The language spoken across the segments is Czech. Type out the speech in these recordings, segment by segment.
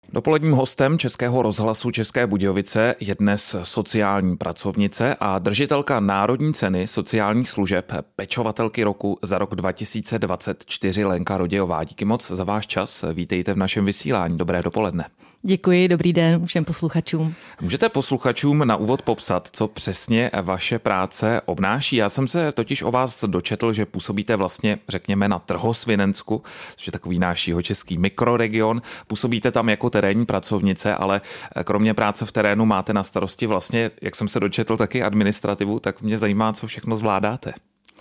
Dopoledním hostem Českého rozhlasu České Budějovice je dnes sociální pracovnice a držitelka Národní ceny sociálních služeb Pečovatelky roku za rok 2024 Lenka Rodějová. Díky moc za váš čas. Vítejte v našem vysílání. Dobré dopoledne. Děkuji, dobrý den všem posluchačům. Můžete posluchačům na úvod popsat, co přesně vaše práce obnáší? Já jsem se totiž o vás dočetl, že působíte vlastně, řekněme, na Trhosvinensku, což je takový náš jihočeský mikroregion. Působíte tam jako terénní pracovnice, ale kromě práce v terénu máte na starosti vlastně, jak jsem se dočetl, taky administrativu, tak mě zajímá, co všechno zvládáte.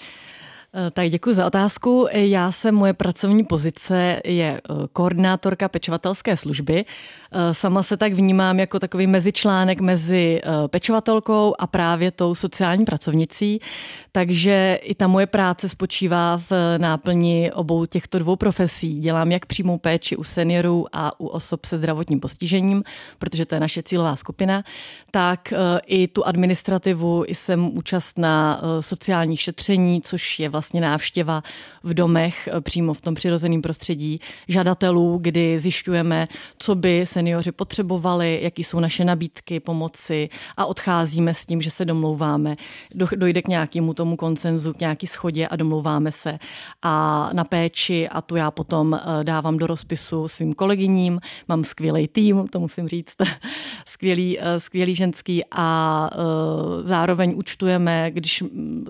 Tak děkuji za otázku. Moje pracovní pozice je koordinátorka pečovatelské služby. Sama se tak vnímám jako takový mezičlánek mezi pečovatelkou a právě tou sociální pracovnicí. Takže i ta moje práce spočívá v náplni obou těchto dvou profesí. Dělám jak přímou péči u seniorů a u osob se zdravotním postižením, protože to je naše cílová skupina, tak i tu administrativu jsem účastná sociálních šetření, což je vlastně návštěva v domech přímo v tom přirozeném prostředí žadatelů, kdy zjišťujeme, co by seniori potřebovali, jaký jsou naše nabídky pomoci a odcházíme s tím, že se domlouváme. Dojde k nějakému tomu konsenzu, k nějaký shodě a domlouváme se a na péči a tu já potom dávám do rozpisu svým kolegyním. Mám skvělý tým, to musím říct, skvělý ženský a zároveň účtujeme, když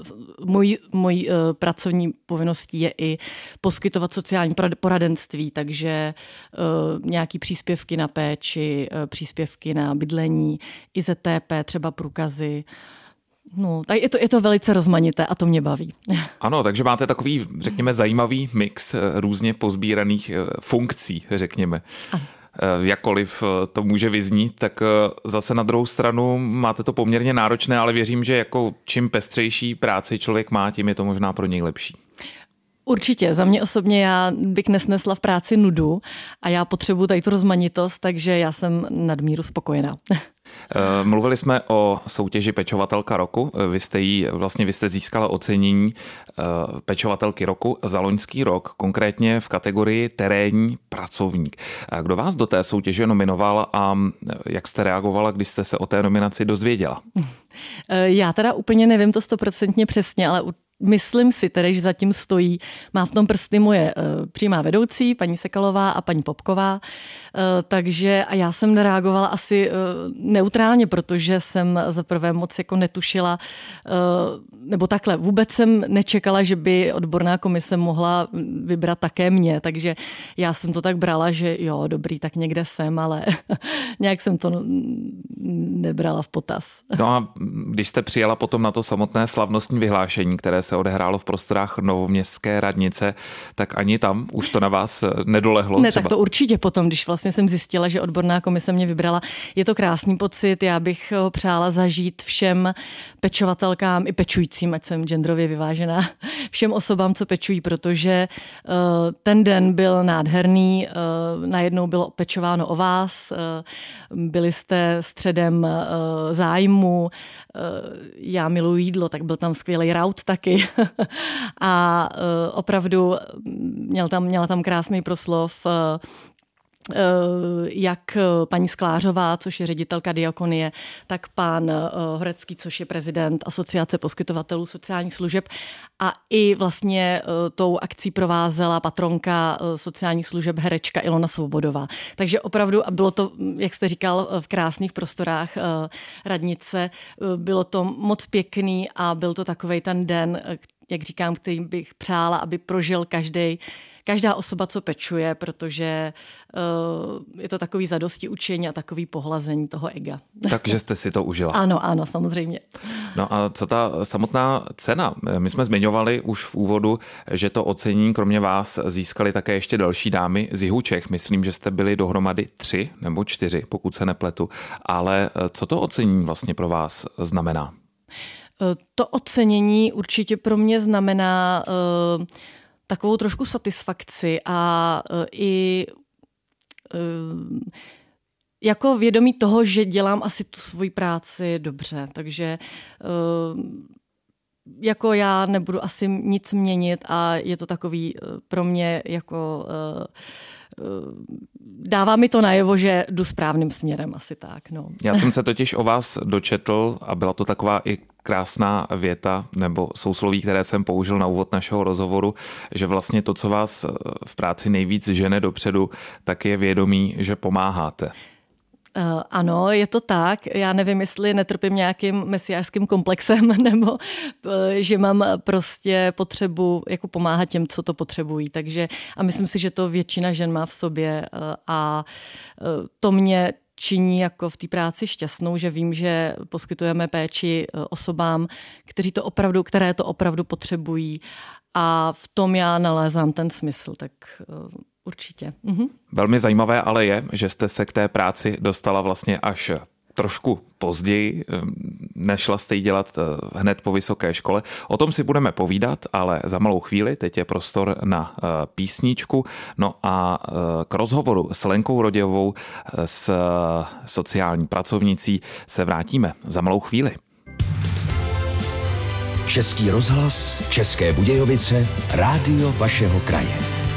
můj pracovní povinností je i poskytovat sociální poradenství, takže nějaký příspěvky na péči, příspěvky na bydlení, IZTP, třeba průkazy. No, tak je to velice rozmanité a to mě baví. Ano, takže máte takový, řekněme, zajímavý mix různě pozbíraných funkcí, řekněme. Ano. Jakkoliv to může vyznít, tak zase na druhou stranu máte to poměrně náročné, ale věřím, že jako čím pestřejší práci člověk má, tím je to možná pro něj lepší. Určitě, za mě osobně já bych nesnesla v práci nudu a já potřebuji tady tu rozmanitost, takže já jsem nadmíru spokojená. Mluvili jsme o soutěži Pečovatelka roku. Vy jste získala ocenění Pečovatelky roku za loňský rok, konkrétně v kategorii terénní pracovník. Kdo vás do té soutěže nominoval a jak jste reagovala, když jste se o té nominaci dozvěděla? Já teda úplně nevím to 100% přesně, ale myslím si tedy, že zatím stojí, má v tom prsty moje přímá vedoucí, paní Sekalová a paní Popková, takže a já jsem reagovala asi neutrálně, protože jsem za prvé moc jako netušila, nebo takhle, vůbec jsem nečekala, že by odborná komise mohla vybrat také mě, takže já jsem to tak brala, že jo, dobrý, tak někde jsem, ale nějak jsem to nebrala v potaz. No a když jste přijela potom na to samotné slavnostní vyhlášení, které se odehrálo v prostorách Novoměstské radnice, tak ani tam už to na vás nedolehlo? Ne, třeba? Tak to určitě potom, když vlastně jsem zjistila, že odborná komise mě vybrala. Je to krásný pocit, já bych ho přála zažít všem pečovatelkám i pečujícím, ať jsem genderově vyvážená, všem osobám, co pečují, protože ten den byl nádherný, najednou bylo pečováno o vás, byli jste středem zájmu, já miluji jídlo, tak byl tam skvělý raut taky a opravdu měla tam krásný proslov jak paní Sklářová, což je ředitelka Diakonie, tak pán Horecký, což je prezident Asociace poskytovatelů sociálních služeb a i vlastně tou akcí provázela patronka sociálních služeb herečka Ilona Svobodová. Takže opravdu bylo to, jak jste říkal, v krásných prostorách radnice, bylo to moc pěkný a byl to takovej ten den, jak říkám, který bych přála, aby prožil každá osoba, co pečuje, protože je to takový zadosti učení a takový pohlazení toho ega. Takže jste si to užila. Ano, samozřejmě. No a co ta samotná cena? My jsme zmiňovali už v úvodu, že to ocenění kromě vás získali také ještě další dámy z jihu Čech. Myslím, že jste byli dohromady 3 nebo 4, pokud se nepletu. Ale co to ocenění vlastně pro vás znamená? To ocenění určitě pro mě znamená takovou trošku satisfakci a i jako vědomí toho, že dělám asi tu svoji práci dobře. Takže jako já nebudu asi nic měnit a je to takový pro mě jako dává mi to najevo, že jdu správným směrem, asi tak. No. Já jsem se totiž o vás dočetl a byla to taková i krásná věta nebo sousloví, které jsem použil na úvod našeho rozhovoru, že vlastně to, co vás v práci nejvíc žene dopředu, tak je vědomí, že pomáháte. Ano, je to tak. Já nevím, jestli netrpím nějakým mesiářským komplexem, nebo že mám prostě potřebu jako pomáhat těm, co to potřebují. Takže a myslím si, že to většina žen má v sobě a to mě činí jako v té práci šťastnou, že vím, že poskytujeme péči osobám, které to opravdu potřebují a v tom já nalézám ten smysl, tak určitě. Velmi zajímavé ale je, že jste se k té práci dostala vlastně až trošku později, nešla jste ji dělat hned po vysoké škole. O tom si budeme povídat, ale za malou chvíli, teď je prostor na písničku. No a k rozhovoru s Lenkou Rodějovou, s sociální pracovnicí, se vrátíme za malou chvíli. Český rozhlas, České Budějovice, rádio vašeho kraje.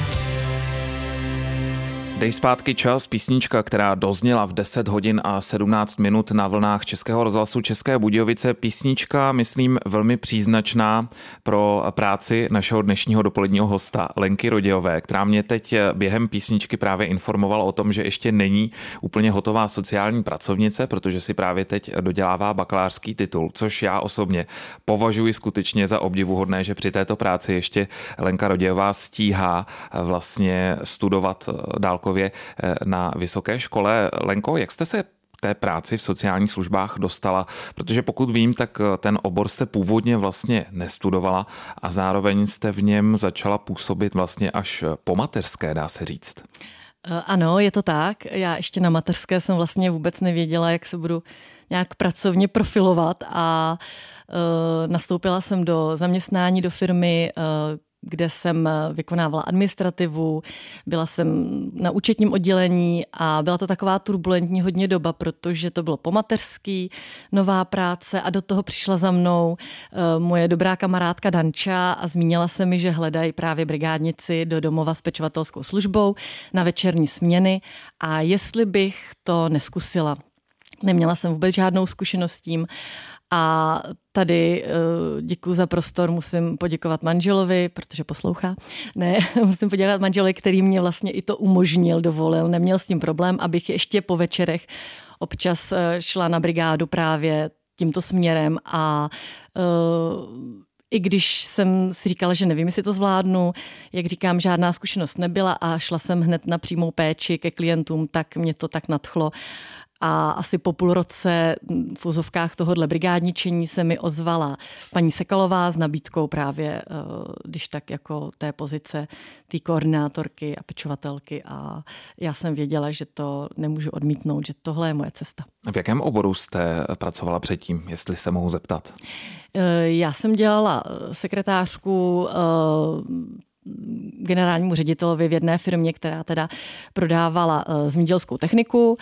Dej zpátky čas, písnička, která dozněla v 10 hodin a 17 minut na vlnách Českého rozhlasu České Budějovice. Písnička, myslím, velmi příznačná pro práci našeho dnešního dopoledního hosta Lenky Rodějové, která mě teď během písničky právě informovala o tom, že ještě není úplně hotová sociální pracovnice, protože si právě teď dodělává bakalářský titul, což já osobně považuji skutečně za obdivuhodné, že při této práci ještě Lenka Rodějová stíhá vlastně studovat dálkově na vysoké škole. Lenko, jak jste se té práci v sociálních službách dostala? Protože pokud vím, tak ten obor jste původně vlastně nestudovala a zároveň jste v něm začala působit vlastně až po mateřské, dá se říct. Ano, je to tak. Já ještě na mateřské jsem vlastně vůbec nevěděla, jak se budu nějak pracovně profilovat a nastoupila jsem do zaměstnání do firmy, kde jsem vykonávala administrativu, byla jsem na účetním oddělení a byla to taková turbulentní hodně doba, protože to bylo po mateřský, nová práce a do toho přišla za mnou moje dobrá kamarádka Danča a zmínila se mi, že hledají právě brigádnici do domova s pečovatelskou službou na večerní směny a jestli bych to neskusila. Neměla jsem vůbec žádnou zkušenost s tím a tady děkuji za prostor, musím poděkovat manželovi, protože poslouchá. Ne, musím poděkovat manželovi, který mě vlastně i to umožnil, dovolil, neměl s tím problém, abych ještě po večerech občas šla na brigádu právě tímto směrem a i když jsem si říkala, že nevím, jestli to zvládnu, jak říkám, žádná zkušenost nebyla a šla jsem hned na přímou péči ke klientům, tak mě to tak nadchlo. A asi po půl roce v úzovkách tohohle brigádničení se mi ozvala paní Sekalová s nabídkou právě, když tak jako té pozice té koordinátorky a pečovatelky a já jsem věděla, že to nemůžu odmítnout, že tohle je moje cesta. V jakém oboru jste pracovala předtím, jestli se mohu zeptat? Já jsem dělala sekretářku generálnímu ředitelovi v jedné firmě, která teda prodávala zemědělskou techniku.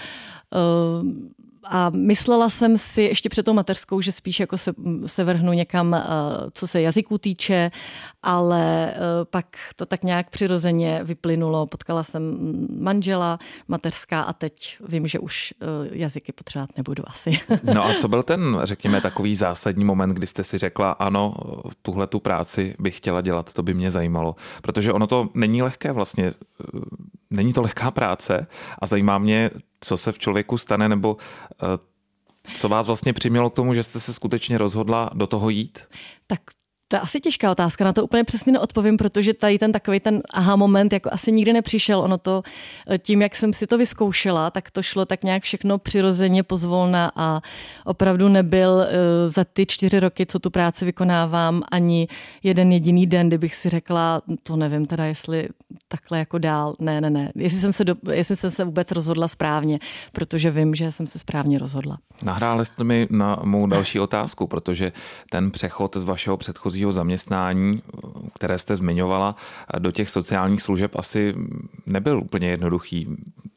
A myslela jsem si ještě před tou mateřskou, že spíš jako se vrhnu někam, co se jazyků týče, ale pak to tak nějak přirozeně vyplynulo. Potkala jsem manžela, mateřská a teď vím, že už jazyky potřebovat nebudu asi. No a co byl ten, řekněme, takový zásadní moment, kdy jste si řekla, ano, tuhle tu práci bych chtěla dělat, to by mě zajímalo. Protože ono to není lehké vlastně, není to lehká práce a zajímá mě, co se v člověku stane, nebo co vás vlastně přimělo k tomu, že jste se skutečně rozhodla do toho jít? Tak to je asi těžká otázka, na to úplně přesně neodpovím, protože tady ten takový ten aha moment jako asi nikdy nepřišel. Ono to tím, jak jsem si to vyzkoušela, tak to šlo tak nějak všechno přirozeně pozvolna a opravdu nebyl za ty 4 roky, co tu práci vykonávám, ani jeden jediný den, kdybych si řekla, to nevím teda, jestli takhle jako dál, ne. Jestli jsem se vůbec rozhodla správně, protože vím, že jsem se správně rozhodla. Nahráli jste mi na mou další otázku, protože ten přechod z vašeho předchozího zaměstnání, které jste zmiňovala, do těch sociálních služeb asi nebyl úplně jednoduchý.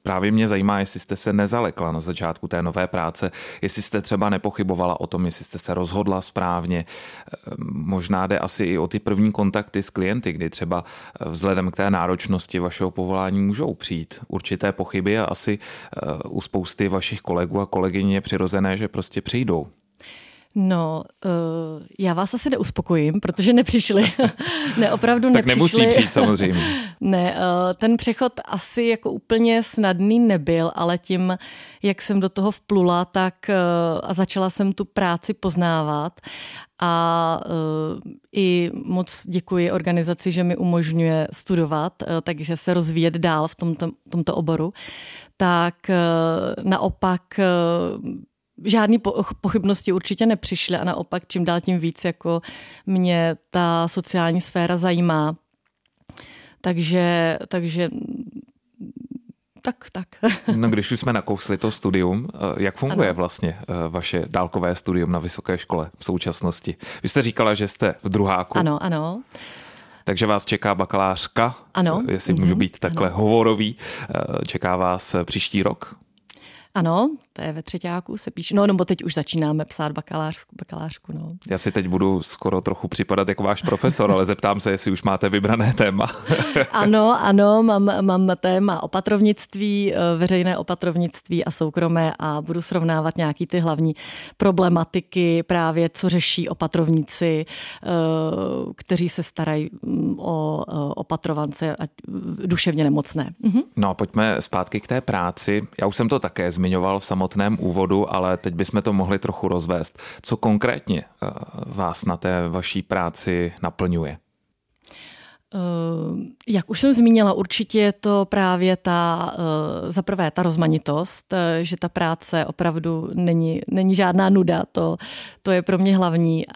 právě mě zajímá, jestli jste se nezalekla na začátku té nové práce, jestli jste třeba nepochybovala o tom, jestli jste se rozhodla správně. Možná jde asi i o ty první kontakty s klienty, kdy třeba vzhledem k té náročnosti vašeho povolání můžou přijít určité pochyby a asi u spousty vašich kolegů a kolegyň je přirozené, že prostě přijdou. No, já vás asi neuspokojím, protože nepřišli. Ne, opravdu tak nepřišli. Nemusí přijít samozřejmě. Ne, ten přechod asi jako úplně snadný nebyl, ale tím, jak jsem do toho vplula, tak a začala jsem tu práci poznávat a i moc děkuji organizaci, že mi umožňuje studovat, takže se rozvíjet dál v tomto oboru. Tak naopak žádné pochybnosti určitě nepřišly a naopak čím dál tím víc jako mě ta sociální sféra zajímá. Takže tak. No, když už jsme nakousli to studium, jak funguje vlastně vaše dálkové studium na vysoké škole v současnosti? Vy jste říkala, že jste v druháku. Ano. Takže vás čeká bakalářka, ano. Jestli můžu být takhle hovorový. Čeká vás příští rok? Ano, to je ve třeťáku se píše. No, nebo teď už začínáme psát bakalářku. No. Já si teď budu skoro trochu připadat jako váš profesor, ale zeptám se, jestli už máte vybrané téma. Ano, mám téma opatrovnictví, veřejné opatrovnictví a soukromé a budu srovnávat nějaký ty hlavní problematiky právě, co řeší opatrovníci, kteří se starají o opatrovance a duševně nemocné. No a pojďme zpátky k té práci. Já už jsem to také zmiňoval v samotném úvodu, ale teď bychom to mohli trochu rozvést. Co konkrétně vás na té vaší práci naplňuje? Jak už jsem zmínila, určitě je to právě za prvé ta rozmanitost, že ta práce opravdu není žádná nuda, to je pro mě hlavní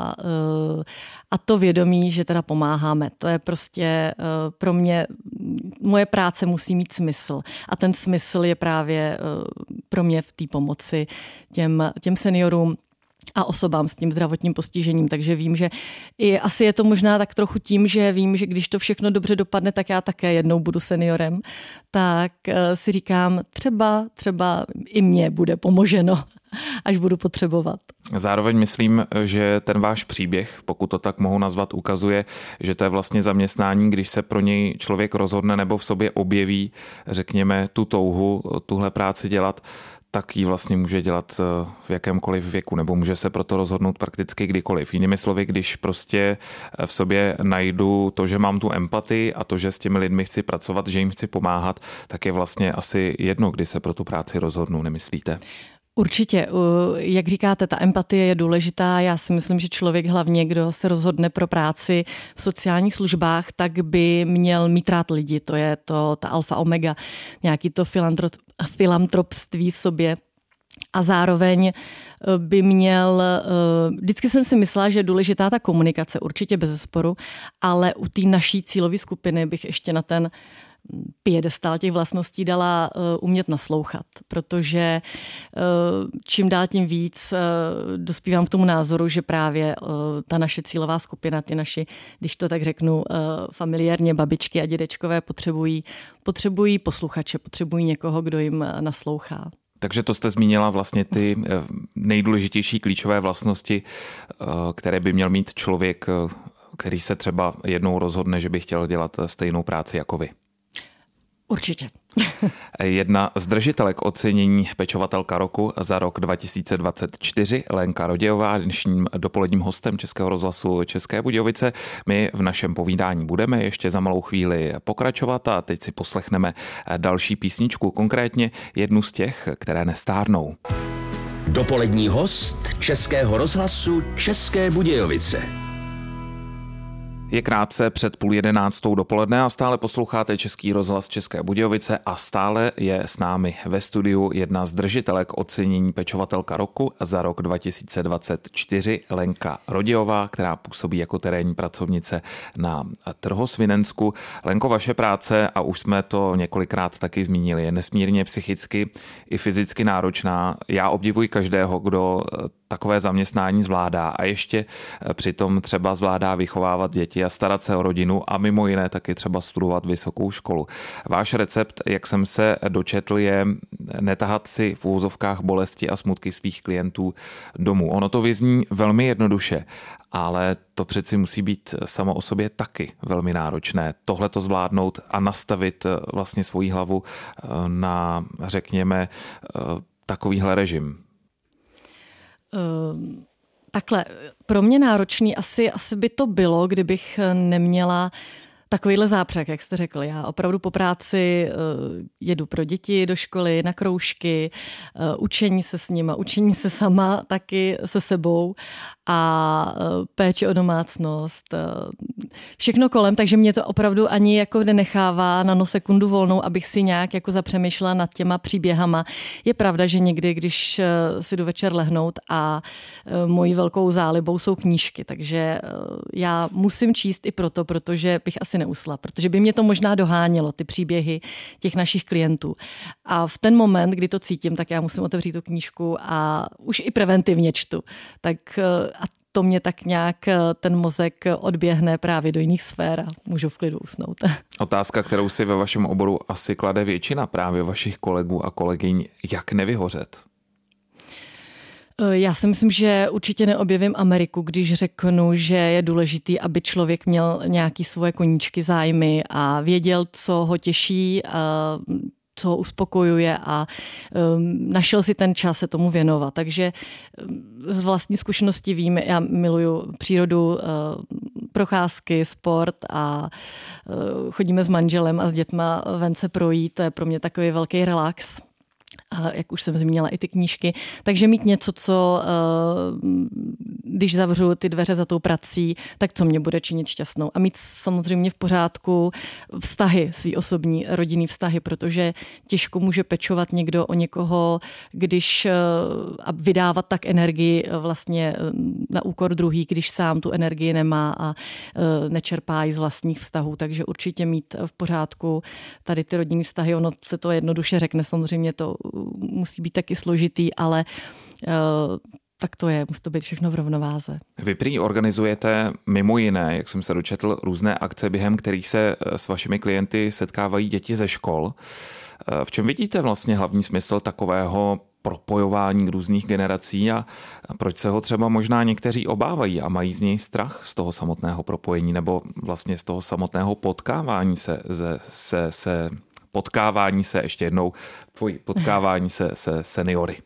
a to vědomí, že teda pomáháme. To je prostě pro mě, moje práce musí mít smysl a ten smysl je právě pro mě v té pomoci těm seniorům a osobám s tím zdravotním postižením. Takže vím, že asi je to možná tak trochu tím, že vím, že když to všechno dobře dopadne, tak já také jednou budu seniorem, tak si říkám, třeba i mně bude pomoženo, až budu potřebovat. Zároveň myslím, že ten váš příběh, pokud to tak mohu nazvat, ukazuje, že to je vlastně zaměstnání, když se pro něj člověk rozhodne nebo v sobě objeví, řekněme, tu touhu, tuhle práci dělat, tak ji vlastně může dělat v jakémkoliv věku, nebo může se proto rozhodnout prakticky kdykoliv. Jinými slovy, když prostě v sobě najdu to, že mám tu empatii a to, že s těmi lidmi chci pracovat, že jim chci pomáhat, tak je vlastně asi jedno, kdy se pro tu práci rozhodnu, nemyslíte? Určitě, jak říkáte, ta empatie je důležitá. Já si myslím, že člověk hlavně, kdo se rozhodne pro práci v sociálních službách, tak by měl mít rád lidi. To je ta alfa omega, nějaký to filantropství v sobě. A zároveň by měl, vždycky jsem si myslela, že je důležitá ta komunikace, určitě bezesporu, ale u té naší cílové skupiny bych ještě na ten piedestál těch vlastností dala umět naslouchat, protože čím dál tím víc dospívám k tomu názoru, že právě ta naše cílová skupina, ty naši, když to tak řeknu, familiárně babičky a dědečkové potřebují posluchače, potřebují někoho, kdo jim naslouchá. Takže to jste zmínila vlastně ty nejdůležitější klíčové vlastnosti, které by měl mít člověk, který se třeba jednou rozhodne, že by chtěl dělat stejnou práci jako vy. Určitě. Jedna z držitelek ocenění Pečovatelka roku za rok 2024, Lenka Rodějová, dnešním dopoledním hostem Českého rozhlasu České Budějovice. My v našem povídání budeme ještě za malou chvíli pokračovat a teď si poslechneme další písničku, konkrétně jednu z těch, které nestárnou. Dopolední host Českého rozhlasu České Budějovice. Je krátce před 10:30 dopoledne a stále posloucháte Český rozhlas České Budějovice a stále je s námi ve studiu jedna z držitelek ocenění Pečovatelka roku za rok 2024, Lenka Rodějová, která působí jako terénní pracovnice na Trhosvinensku. Lenko, vaše práce, a už jsme to několikrát taky zmínili, je nesmírně psychicky i fyzicky náročná. Já obdivuji každého, kdo takové zaměstnání zvládá a ještě přitom třeba zvládá vychovávat děti a starat se o rodinu a mimo jiné taky třeba studovat vysokou školu. Váš recept, jak jsem se dočetl, je netahat si v úvozovkách bolesti a smutky svých klientů domů. Ono to vyzní velmi jednoduše, ale to přeci musí být samo o sobě taky velmi náročné. Tohle to zvládnout a nastavit vlastně svoji hlavu na, řekněme, takovýhle režim. Takhle, pro mě náročný asi by to bylo, kdybych neměla takovýhle zápřeh, jak jste řekl. Já opravdu po práci jedu pro děti do školy, na kroužky, učení se s nima, učení se sama taky se sebou a péče o domácnost, všechno kolem, takže mě to opravdu ani jako nenechává nanosekundu volnou, abych si nějak jako zapřemýšlela nad těma příběhama. Je pravda, že někdy, když si jdu večer lehnout a mojí velkou zálibou jsou knížky, takže já musím číst i proto, protože bych asi neusla, protože by mě to možná dohánělo, ty příběhy těch našich klientů. A v ten moment, kdy to cítím, tak já musím otevřít tu knížku a už i preventivně čtu. Tak a to mě tak nějak ten mozek odběhne právě do jiných sfér a můžu v klidu usnout. Otázka, kterou si ve vašem oboru asi klade většina právě vašich kolegů a kolegyň, jak nevyhořet? Já si myslím, že určitě neobjevím Ameriku, když řeknu, že je důležitý, aby člověk měl nějaké svoje koníčky, zájmy a věděl, co ho těší, co ho uspokojuje a našel si ten čas se tomu věnovat. Takže z vlastní zkušenosti vím, já miluju přírodu, procházky, sport a chodíme s manželem a s dětma ven se projít, to je pro mě takový velký relax. Jak už jsem zmínila, i ty knížky. Takže mít něco, co, když zavřu ty dveře za tou prací, tak co mě bude činit šťastnou. A mít samozřejmě v pořádku vztahy, svý osobní rodinný vztahy, protože těžko může pečovat někdo o někoho, když a vydávat tak energii vlastně na úkor druhý, když sám tu energii nemá a nečerpá z vlastních vztahů. Takže určitě mít v pořádku tady ty rodinný vztahy. Ono se to jednoduše řekne, samozřejmě to musí být taky složitý, ale tak to je, musí to být všechno v rovnováze. Vy prý organizujete mimo jiné, jak jsem se dočetl, různé akce, během kterých se s vašimi klienty setkávají děti ze škol. V čem vidíte vlastně hlavní smysl takového propojování různých generací a proč se ho třeba možná někteří obávají a mají z něj strach z toho samotného propojení nebo vlastně z toho samotného potkávání potkávání se seniory?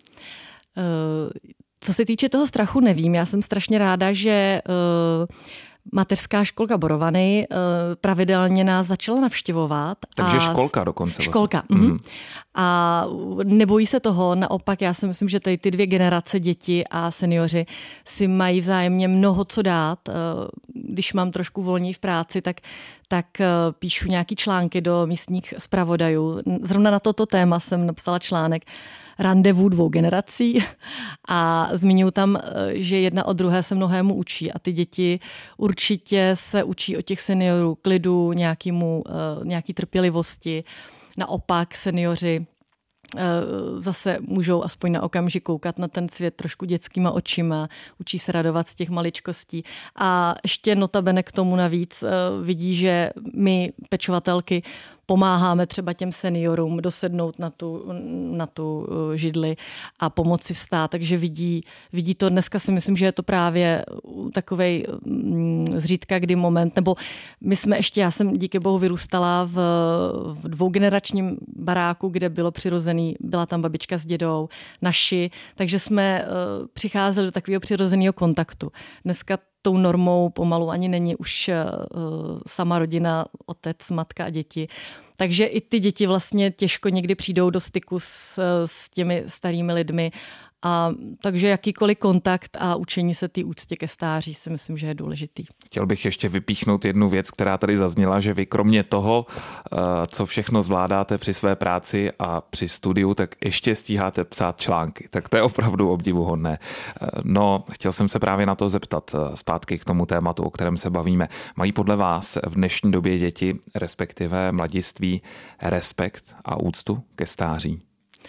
Co se týče toho strachu, nevím. Já jsem strašně ráda, že mateřská školka Borovany pravidelně nás začala navštěvovat. Takže školka dokonce. Školka. Vlastně. A nebojí se toho, naopak já si myslím, že tady ty dvě generace děti a seniori si mají vzájemně mnoho co dát. Když mám trošku volní v práci, tak píšu nějaký články do místních zpravodajů. Zrovna na toto téma jsem napsala článek Randevu dvou generací a zmiňuji tam, že jedna od druhé se mnohému učí a ty děti určitě se učí od těch seniorů klidu, nějaký trpělivosti. Naopak seniori zase můžou aspoň na okamžik koukat na ten svět trošku dětskýma očima, učí se radovat z těch maličkostí. A ještě notabene k tomu navíc vidí, že my pečovatelky pomáháme třeba těm seniorům dosednout na tu židli a pomoci vstát, takže vidí to. Dneska si myslím, že je to právě takovej zřídka kdy moment, nebo já jsem díky bohu vyrůstala v dvougeneračním baráku, kde bylo přirozený, byla tam babička s dědou, naši, takže jsme přicházeli do takového přirozeného kontaktu. Dneska tou normou pomalu ani není už sama rodina, otec, matka a děti. Takže i ty děti vlastně těžko někdy přijdou do styku s těmi starými lidmi. A takže jakýkoliv kontakt a učení se té úctě ke stáří si myslím, že je důležitý. Chtěl bych ještě vypíchnout jednu věc, která tady zazněla, že vy kromě toho, co všechno zvládáte při své práci a při studiu, tak ještě stíháte psát články. Tak to je opravdu obdivuhodné. No, chtěl jsem se právě na to zeptat zpátky k tomu tématu, o kterém se bavíme. Mají podle vás v dnešní době děti, respektive mladiství, respekt a úctu ke stáří?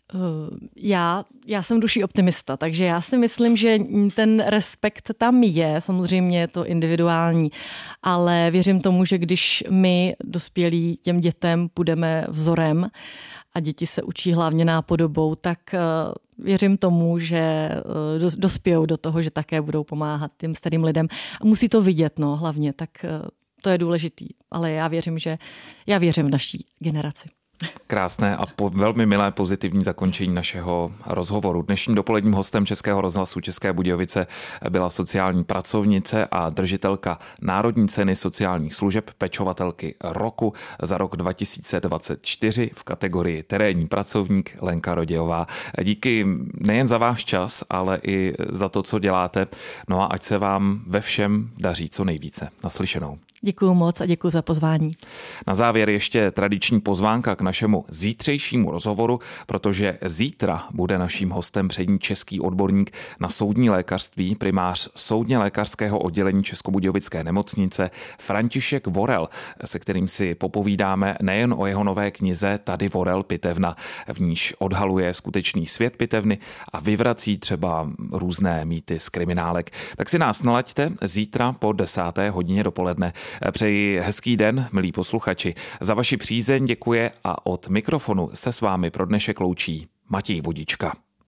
Já jsem duší optimista, takže já si myslím, že ten respekt tam je, samozřejmě je to individuální, ale věřím tomu, že když my dospělí těm dětem půjdeme vzorem a děti se učí hlavně nápodobou, tak věřím tomu, že dospějou do toho, že také budou pomáhat těm starým lidem. A musí to vidět, hlavně, tak to je důležitý, ale já věřím v naší generaci. Krásné a velmi milé pozitivní zakončení našeho rozhovoru. Dnešním dopoledním hostem Českého rozhlasu České Budějovice byla sociální pracovnice a držitelka Národní ceny sociálních služeb pečovatelky roku za rok 2024 v kategorii terénní pracovník Lenka Rodějová. Díky nejen za váš čas, ale i za to, co děláte. No a ať se vám ve všem daří co nejvíce. Naslyšenou. Děkuju moc a děkuju za pozvání. Na závěr ještě tradiční pozvánka k našemu zítřejšímu rozhovoru, protože zítra bude naším hostem přední český odborník na soudní lékařství, primář soudně lékařského oddělení Českobudějovické nemocnice František Vorel, se kterým si popovídáme nejen o jeho nové knize Tady Vorel pitevna, v níž odhaluje skutečný svět pitevny a vyvrací třeba různé mýty z kriminálek. Tak si nás nalaďte zítra po 10. hodině dopoledne. Přeji hezký den, milí posluchači. Za vaši přízeň děkuje a od mikrofonu se s vámi pro dnešek loučí Matěj Vodička.